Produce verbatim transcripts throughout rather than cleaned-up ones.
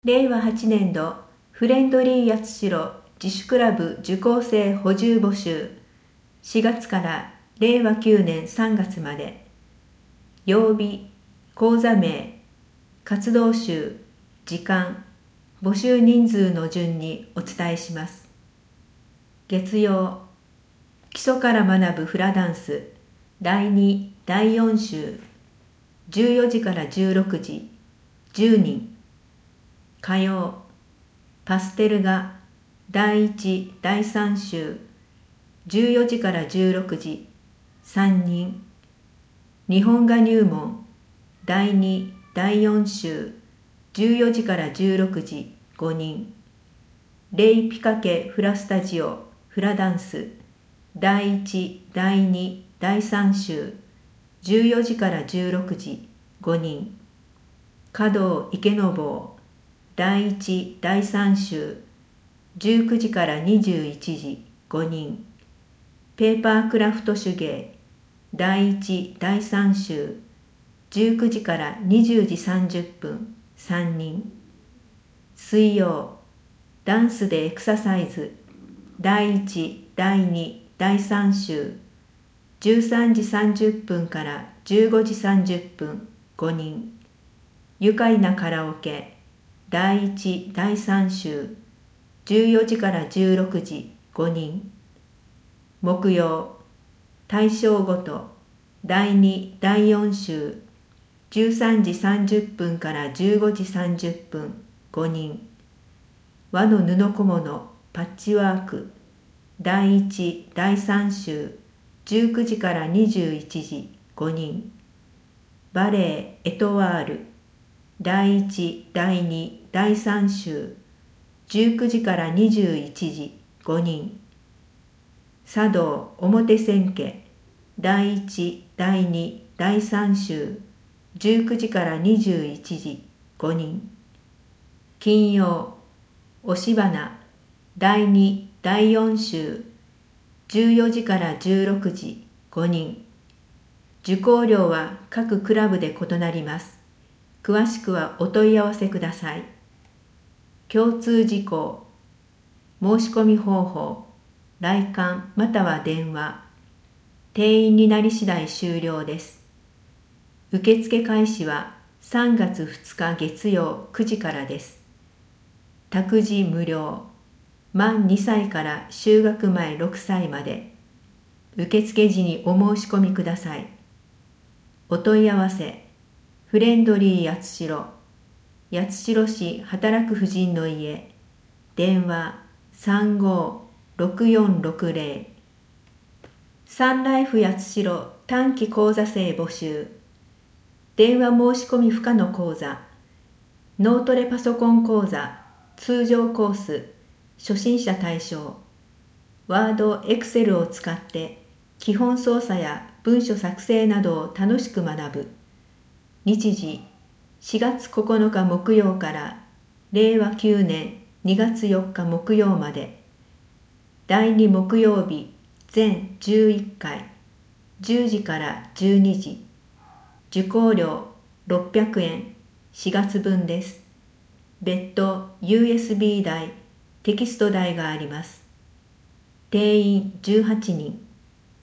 れいわはちねん度フレンドリー八代自主クラブ受講生補充募集、しがつかられいわきゅうねんさんがつまで。曜日、講座名、活動週、時間、募集人数の順にお伝えします。月曜、基礎から学ぶフラダンスだいにだいよん週、じゅうよじからじゅうろくじ、じゅうにん。火曜、パステル画だいいちだいさん週、じゅうよじからじゅうろくじ、さんにん。日本画入門だいにだいよん週、じゅうよじからじゅうろくじ、ごにん。レイピカケフラスタジオフラダンスだいいちだいにだいさん週、じゅうよじからじゅうろくじ、ごにん。華道池坊だいいちだいさん週、じゅうくじからにじゅういちじ、ごにん。ペーパークラフト手芸だいいちだいさん週、じゅうくじからにじゅうじさんじゅっぷん、さんにん。水曜、ダンスでエクササイズだいいちだいにだいさん週、じゅうさんじさんじゅっぷんからじゅうごじさんじゅっぷん、ごにん。愉快なカラオケだいいちだいさん週、じゅうよじからじゅうろくじ、ごにん。木曜、対象ごとだいにだいよん週、じゅうさんじさんじゅっぷんからじゅうごじさんじゅっぷん、ごにん。和の布小物パッチワークだいいちだいさん週、じゅうくじからにじゅういちじ、ごにん。バレエエトワールだいいちだいにだいさん週、じゅうくじからにじゅういちじ、ごにん。茶道表千家だいいちだいにだいさん週、じゅうくじからにじゅういちじ、ごにん。金曜、押し花だいにだいよん週、じゅうよじからじゅうろくじ、ごにん。受講料は各クラブで異なります。詳しくはお問い合わせください。共通事項、申し込み方法、来館または電話。定員になり次第終了です。受付開始はさんがつふつか月曜くじからです。託児無料。満にさいから就学前ろくさいまで。受付時にお申し込みください。お問い合わせ、フレンドリー八代、八代市働く婦人の家、電話 さんごーろくよんろくぜろ。サンライフ八代短期講座生募集。電話申し込み不可の講座。脳トレパソコン講座、通常コース、初心者対象。ワード、エクセルを使って基本操作や文書作成などを楽しく学ぶ。日時、しがつここのか木曜かられいわきゅうねんにがつよっか木曜まで。だいに木曜日、全じゅういっかい、じゅうじからじゅうにじ。受講料ろっぴゃくえん、しがつ分です。別途 ユーエスビー 代、テキスト代があります。定員じゅうはちにん。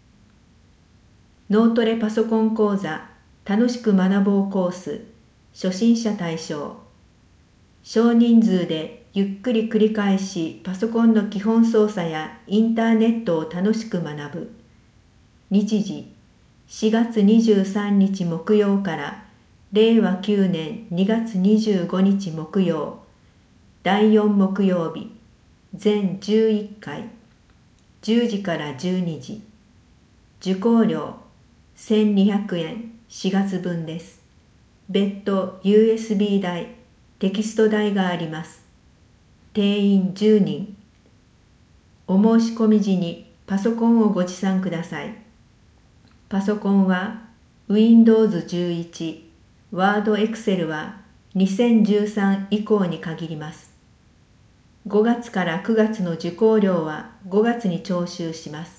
脳トレパソコン講座、楽しく学ぼうコース、初心者対象。少人数でゆっくり繰り返しパソコンの基本操作やインターネットを楽しく学ぶ。日時、しがつにじゅうさんにち木曜かられいわきゅうねんにがつにじゅうごにち木曜。だいよん木曜日、全じゅういっかい、じゅうじからじゅうにじ。受講料せんにひゃくえん、しがつ分です。別途 ユーエスビー 代、テキスト代があります。定員じゅうにん。お申し込み時にパソコンをご持参ください。パソコンは ウィンドウズじゅういち、Word、Excel はにせんじゅうさん以降に限ります。ごがつからくがつの受講料はごがつに徴収します。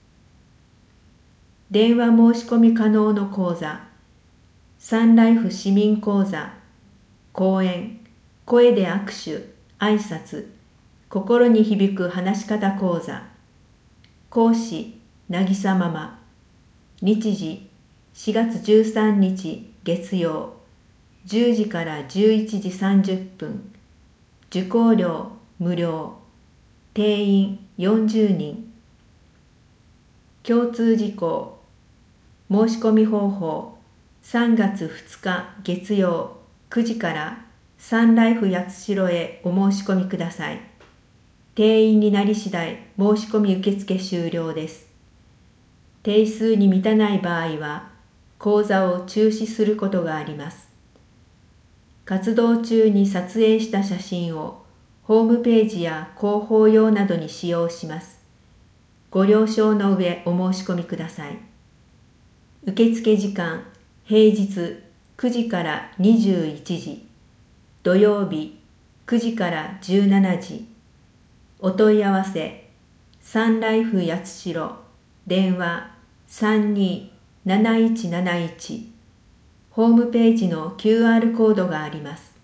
電話申し込み可能の講座、サンライフ市民講座、講演、 声で握手、挨拶、心に響く話し方講座。講師、なぎさママ。日時、しがつじゅうさんにち月曜、じゅうじからじゅういちじさんじゅっぷん。受講料無料。定員よんじゅうにん。共通事項。申し込み方法。さんがつふつか月曜くじからサンライフ八代へお申し込みください。定員になり次第申し込み受付終了です。定数に満たない場合は講座を中止することがあります。活動中に撮影した写真をホームページや広報用などに使用します。ご了承の上お申し込みください。受付時間、平日くじからにじゅういちじ、土曜日くじからじゅうしちじ。お問い合わせ、サンライフ八代、電話さんにーなないちなないち。ホームページの キューアール コードがあります。